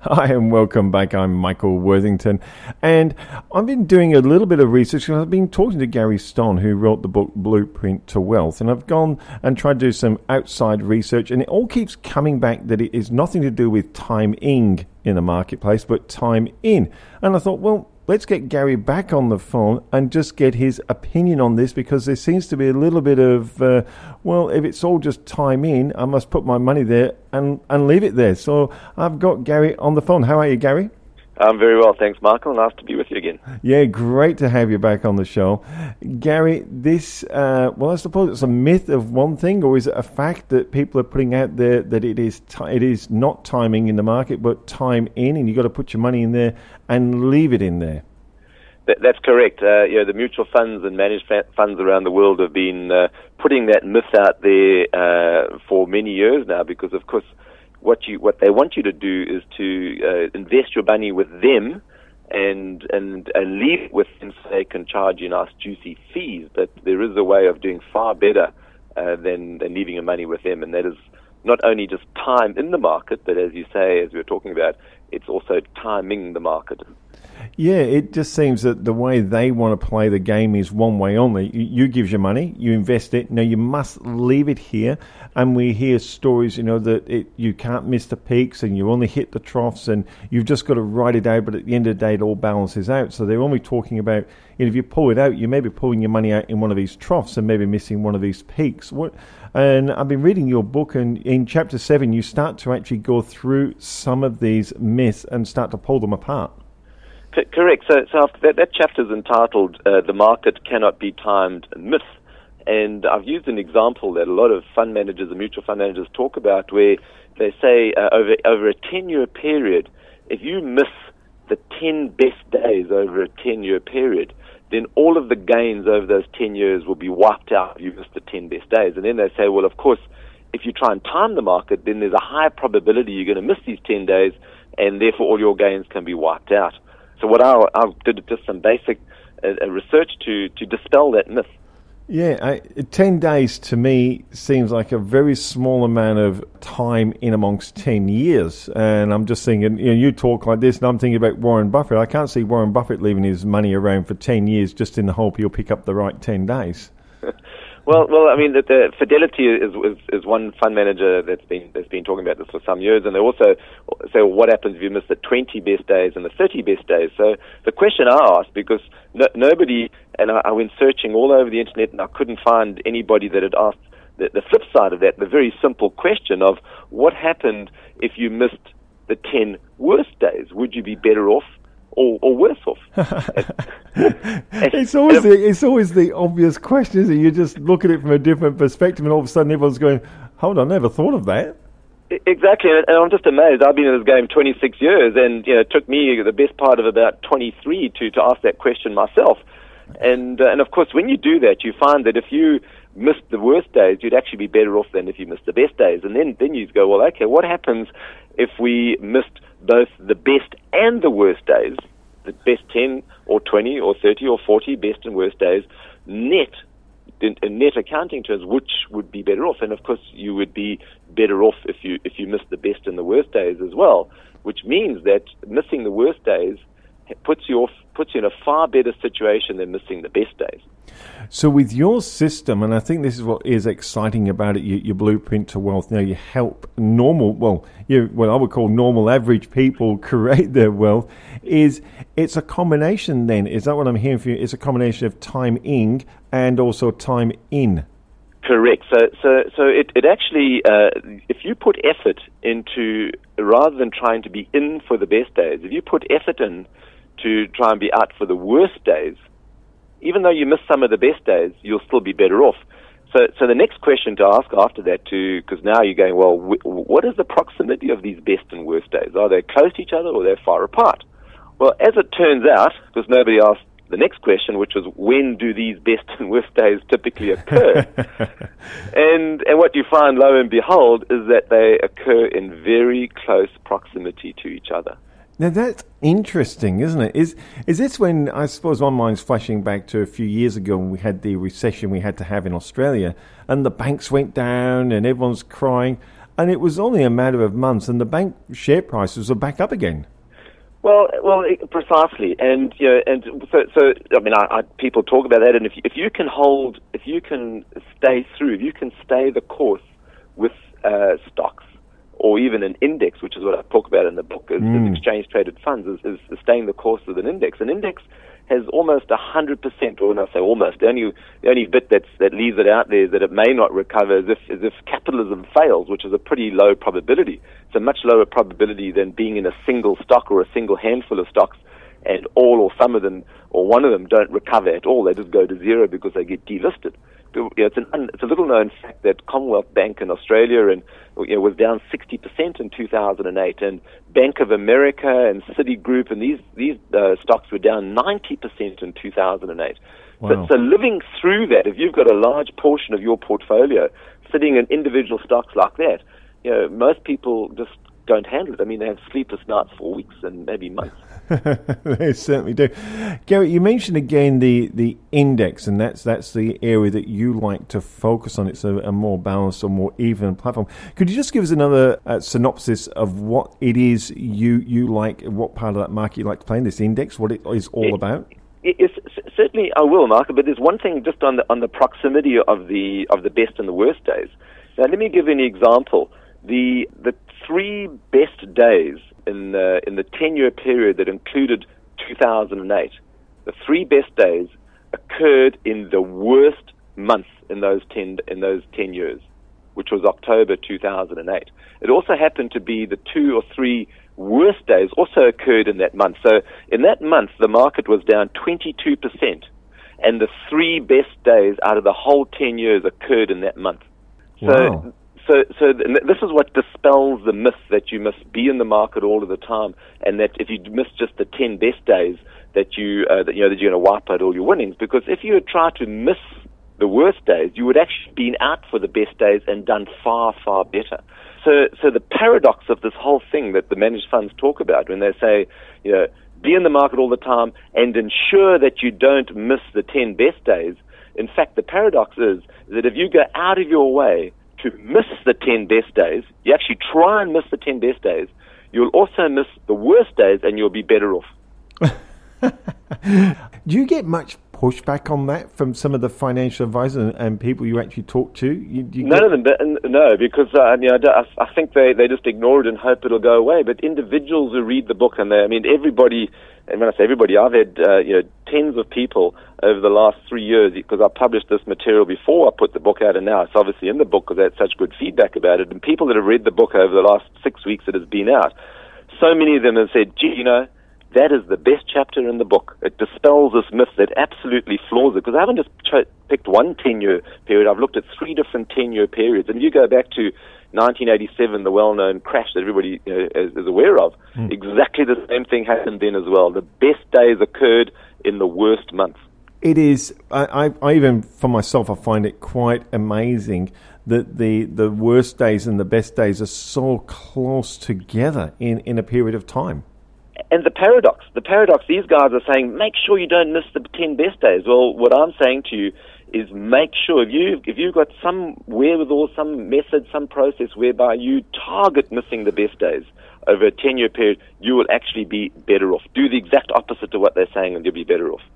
Hi and welcome back. I'm Michael Worthington, and I've been doing a little bit of research, and I've been talking to Gary Stone, who wrote the book Blueprint to Wealth, and I've gone and tried to do some outside research, and it all keeps coming back that it is nothing to do with timing in the marketplace, but time in. And I thought, well, let's get Gary back on the phone and just get his opinion on this, because there seems to be a little bit of, well, if it's all just time in, I must put my money there and leave it there. So I've got Gary on the phone. How are you, Gary? I'm very well, thanks, Michael. Nice to be with you again. Yeah, great to have you back on the show. Gary, this, well, I suppose it's a myth of one thing, or is it a fact that people are putting out there that it is not timing in the market, but time in, and you've got to put your money in there and leave it in there? That's correct. The mutual funds and managed funds around the world have been putting that myth out there for many years now, because, of course, what they want you to do is to invest your money with them and leave it with them so they can charge you nice juicy fees. But there is a way of doing far better than leaving your money with them, and that is not only just time in the market, but as you say, as we were talking about, it's also timing the market. Yeah, it just seems that the way they want to play the game is one way only. You give your money, you invest it. Now, you must leave it here. And we hear stories, that you can't miss the peaks and you only hit the troughs and you've just got to ride it out. But at the end of the day, it all balances out. So they're only talking about, if you pull it out, you may be pulling your money out in one of these troughs and maybe missing one of these peaks. And I've been reading your book, and in Chapter 7, you start to actually go through some of these myths and start to pull them apart. Correct. So after that chapter is entitled "The Market Cannot Be Timed Myth," and I've used an example that a lot of fund managers and mutual fund managers talk about, where they say over a 10-year period, if you miss the 10 best days over a 10-year period, then all of the gains over those 10 years will be wiped out if you miss the 10 best days. And then they say, well, of course, if you try and time the market, then there's a high probability you're going to miss these 10 days, and therefore all your gains can be wiped out. So what I did just some basic research to dispel that myth. Yeah, 10 days to me seems like a very small amount of time in amongst 10 years. And I'm just thinking, you talk like this, and I'm thinking about Warren Buffett. I can't see Warren Buffett leaving his money around for 10 years just in the hope he'll pick up the right 10 days. Well, I mean, the Fidelity is one fund manager that's been talking about this for some years, and they also say, well, what happens if you miss the 20 best days and the 30 best days? So the question I asked, because nobody, and I went searching all over the internet, and I couldn't find anybody that had asked the flip side of that, the very simple question of what happened if you missed the 10 worst days? Would you be better off or worse off? It's always the obvious question, isn't it? You just look at it from a different perspective, and all of a sudden everyone's going, hold on, I never thought of that. Exactly, and I'm just amazed. I've been in this game 26 years, and it took me the best part of about 23 to ask that question myself. And of course, when you do that, you find that if you missed the worst days, you'd actually be better off than if you missed the best days. And then you go, well, okay, what happens if we missed both the best and the worst days, the best 10 or 20 or 30 or 40 best and worst days, net, in net accounting terms, which would be better off? And of course, you would be better off if you missed the best and the worst days as well, which means that missing the worst days puts you in a far better situation than missing the best days. So with your system, and I think this is what is exciting about it, your Blueprint to Wealth, you help what I would call normal average people create their wealth, it's a combination then, is that what I'm hearing from you? It's a combination of time in and also time in. Correct. So it actually, if you put effort into, rather than trying to be in for the best days, if you put effort in to try and be out for the worst days, even though you miss some of the best days, you'll still be better off. So the next question to ask after that, because now you're going, well, what is the proximity of these best and worst days? Are they close to each other or they're far apart? Well, as it turns out, because nobody asked the next question, which was, when do these best and worst days typically occur? and what you find, lo and behold, is that they occur in very close proximity to each other. Now that's interesting, isn't it? Is this when, I suppose my mind's flashing back to a few years ago when we had the recession we had to have in Australia, and the banks went down and everyone's crying, and it was only a matter of months, and the bank share prices were back up again. Well, precisely, and so I mean, people talk about that, and if you can stay the course with stocks, or even an index, which is what I talk about in the book, is exchange traded funds, is staying the course with an index. An index has almost 100%, or not say almost. The only bit that leaves it out there is that it may not recover as if capitalism fails, which is a pretty low probability. It's a much lower probability than being in a single stock or a single handful of stocks, and all or some of them or one of them don't recover at all. They just go to zero because they get delisted. It's a little known fact that Commonwealth Bank in Australia was down 60% in 2008, and Bank of America and Citigroup and these stocks were down 90% in 2008. Wow. So living through that, if you've got a large portion of your portfolio sitting in individual stocks like that, most people just don't handle it. I mean, they have sleepless nights for weeks and maybe months. They certainly do. Gary, you mentioned again the index, and that's the area that you like to focus on. It's a more balanced or more even platform. Could you just give us another synopsis of what it is you like, what part of that market you like to play in this index, what it is all about? Yes, certainly I will, Mark, but there's one thing just on the proximity of the best and the worst days. Now, let me give you an example. The 3 best days in the 10-year period that included 2008, the 3 best days occurred in the worst month in those 10 years, which was October 2008. It also happened to be the 2 or 3 worst days also occurred in that month. So in that month, the market was down 22%, and the 3 best days out of the whole 10 years occurred in that month. Wow. So this is what dispels the myth that you must be in the market all of the time, and that if you miss just the 10 best days, that you're going to wipe out all your winnings. Because if you had tried to miss the worst days, you would actually been out for the best days and done far, far better. So the paradox of this whole thing that the managed funds talk about when they say, be in the market all the time and ensure that you don't miss the 10 best days. In fact, the paradox is that if you go out of your way to miss the 10 best days, you actually try and miss the 10 best days, you'll also miss the worst days and you'll be better off. Do you get much pushback on that from some of the financial advisors and people you actually talk to? None of them, no, because I think they just ignore it and hope it'll go away. But individuals who read the book, and everybody, and when I say everybody, I've had tens of people over the last 3 years, because I published this material before I put the book out, and now it's obviously in the book because I had such good feedback about it. And people that have read the book over the last 6 weeks that it's been out, so many of them have said, gee, that is the best chapter in the book. It dispels this myth that absolutely floors it. Because I haven't just picked one 10-year period. I've looked at 3 different 10-year periods. And you go back to 1987, the well-known crash that everybody is aware of. Exactly the same thing happened then as well. The best days occurred in the worst months. It is. I even, for myself, I find it quite amazing that the worst days and the best days are so close together in a period of time. And the paradox, these guys are saying, make sure you don't miss the 10 best days. Well, what I'm saying to you is make sure if you've got some wherewithal, some method, some process whereby you target missing the best days over a 10-year period, you will actually be better off. Do the exact opposite to what they're saying and you'll be better off.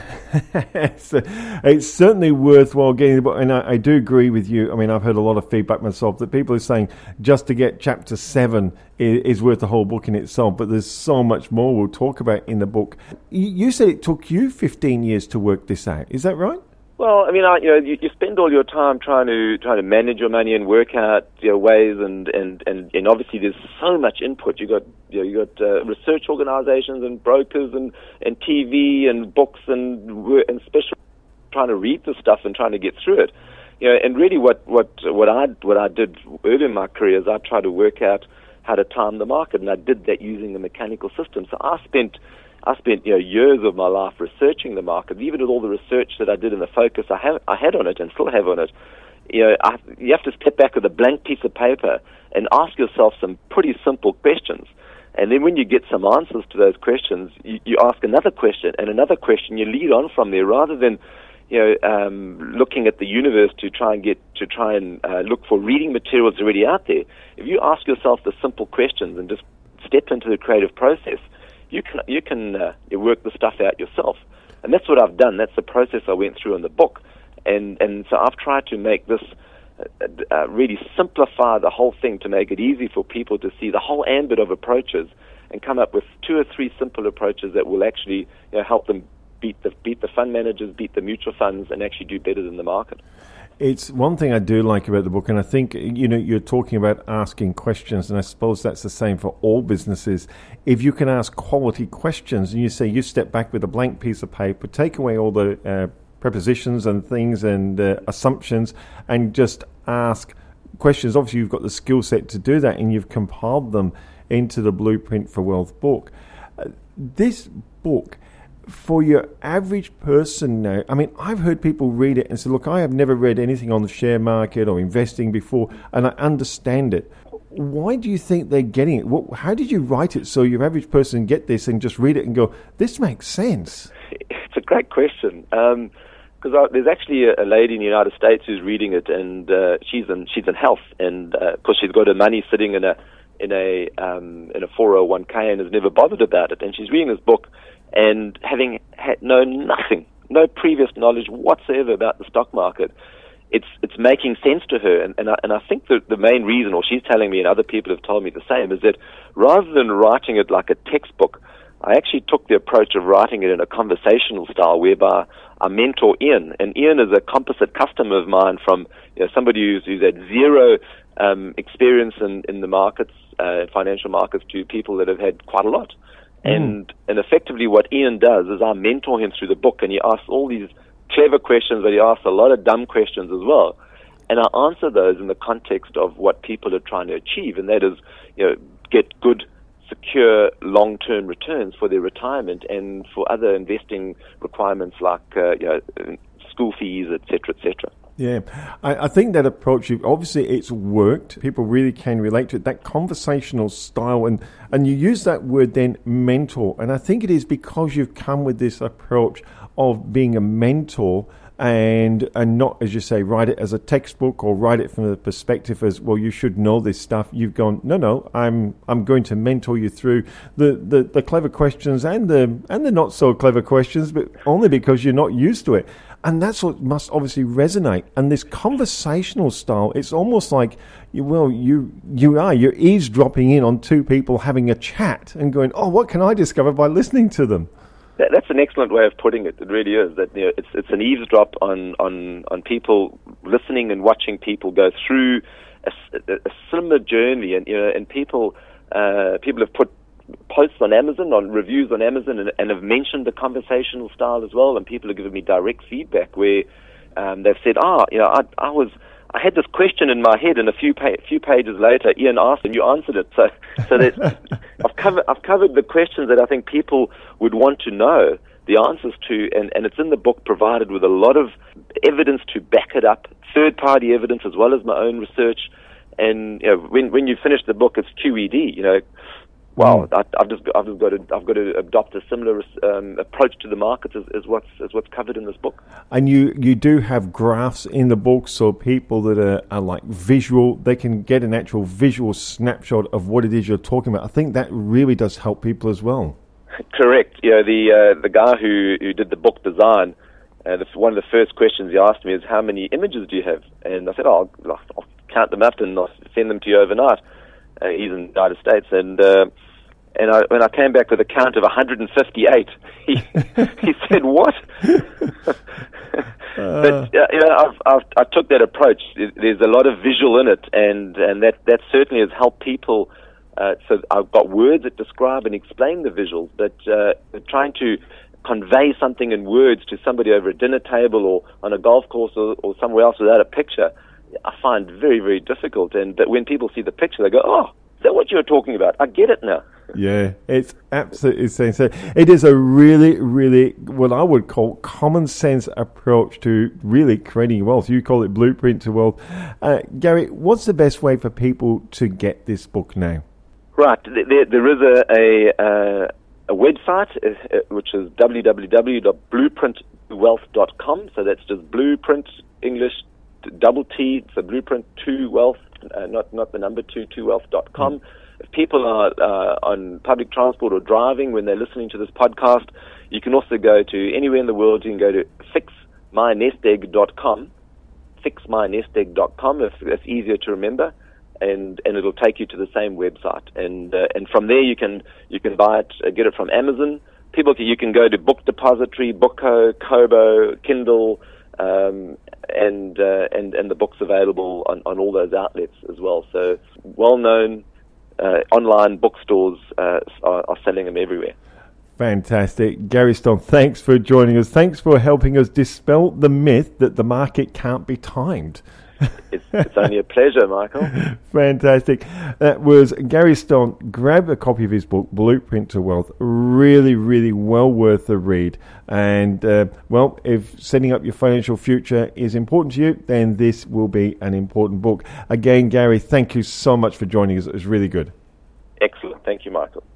It's certainly worthwhile getting the book, and I do agree with you. I mean, I've heard a lot of feedback myself that people are saying just to get chapter 7 is worth the whole book in itself, but there's so much more we'll talk about in the book. You said it took you 15 years to work this out. Is that right? Well, I mean, you spend all your time trying to manage your money and work out ways, and obviously there's so much input. You got research organizations and brokers and TV and books and special trying to read the stuff and trying to get through it. And really what I did early in my career is I tried to work out how to time the market, and I did that using the mechanical system. So I spent years of my life researching the market. Even with all the research that I did and the focus I had on it and still have on it, you have to step back with a blank piece of paper and ask yourself some pretty simple questions. And then when you get some answers to those questions, you ask another question and another question. You lead on from there rather than looking at the universe to try and look for reading materials already out there. If you ask yourself the simple questions and just step into the creative process, you can work the stuff out yourself. And that's what I've done. That's the process I went through in the book. And so I've tried to make this really simplify the whole thing to make it easy for people to see the whole ambit of approaches and come up with 2 or 3 simple approaches that will actually help them beat the fund managers, beat the mutual funds, and actually do better than the market. It's one thing I do like about the book, and I think, you're talking about asking questions, and I suppose that's the same for all businesses. If you can ask quality questions, and you step back with a blank piece of paper, take away all the prepositions and things and assumptions, and just ask questions. Obviously, you've got the skill set to do that, and you've compiled them into the Blueprint for Wealth book. This book, for your average person now, I mean, I've heard people read it and say, look, I have never read anything on the share market or investing before, and I understand it. Why do you think they're getting it? How did you write it so your average person get this and just read it and go, this makes sense? It's a great question. Because there's actually a lady in the United States who's reading it, and she's in health, and of course she's got her money sitting in a 401k and has never bothered about it. And she's reading this book, and having known nothing, no previous knowledge whatsoever about the stock market, it's making sense to her. And I think that the main reason, or she's telling me, and other people have told me the same, is that rather than writing it like a textbook, I actually took the approach of writing it in a conversational style, whereby I mentor Ian, and Ian is a composite customer of mine, from somebody who's had zero experience in the markets, financial markets, to people that have had quite a lot. And effectively what Ian does is I mentor him through the book, and he asks all these clever questions, but he asks a lot of dumb questions as well. And I answer those in the context of what people are trying to achieve, and that is, get good, secure, long-term returns for their retirement and for other investing requirements like school fees, etc., etc. Yeah, I think that approach, obviously it's worked. People really can relate to it, that conversational style. And you use that word then, mentor. And I think it is because you've come with this approach of being a mentor and not, as you say, write it as a textbook or write it from the perspective as, well, you should know this stuff. You've gone, no, I'm going to mentor you through the clever questions and the not so clever questions, but only because you're not used to it. And that's what must obviously resonate. And this conversational style, it's almost like, you're eavesdropping in on 2 people having a chat and going, oh, what can I discover by listening to them? That's an excellent way of putting it. It really is. That it's an eavesdrop on people listening and watching people go through a similar journey, and people have put posts on Amazon, on reviews on Amazon, and have mentioned the conversational style as well. And people have given me direct feedback where they've said, I had this question in my head, and a few pages later, Ian asked, and you answered it. So that I've covered the questions that I think people would want to know the answers to, and it's in the book, provided with a lot of evidence to back it up, third-party evidence as well as my own research. And when you finish the book, it's QED. Wow, I've got to adopt a similar approach to the markets as what's covered in this book. And you do have graphs in the book, so people that are like visual, they can get an actual visual snapshot of what it is you're talking about. I think that really does help people as well. Correct. The guy who did the book design, one of the first questions he asked me is, how many images do you have? And I said, I'll count them up and I'll send them to you overnight. He's in the United States, and when I came back with a count of 158, he said, "What?" But I took that approach. There's a lot of visual in it, and that certainly has helped people. So I've got words that describe and explain the visuals, but trying to convey something in words to somebody over a dinner table or on a golf course or somewhere else without a picture, I find very, very difficult. But when people see the picture, they go, "Oh, is that what you were talking about? I get it now." Yeah, it's absolutely insane. So it is a really, really, what I would call common sense approach to really creating wealth. You call it Blueprint to Wealth. Gary, what's the best way for people to get this book now? Right, there is a website which is www.blueprint blueprint2wealth.com. So that's just Blueprint, English, double T, so Blueprint2wealth, not the number 2wealth.com. If people are on public transport or driving when they're listening to this podcast, you can also go to anywhere in the world. You can go to fixmynestegg.com, fixmynestegg.com, if that's easier to remember, and it'll take you to the same website. And from there you can buy it, get it from Amazon. You can go to Book Depository, Bookco, Kobo, Kindle, and the book's available on all those outlets as well. So well-known online bookstores are selling them everywhere. Fantastic. Gary Stone, thanks for joining us. Thanks for helping us dispel the myth that the market can't be timed. It's only a pleasure, Michael. Fantastic. That was Gary Stone. Grab a copy of his book, Blueprint to Wealth. Really, really well worth the read. And, if setting up your financial future is important to you, then this will be an important book. Again, Gary, thank you so much for joining us. It was really good. Excellent. Thank you, Michael.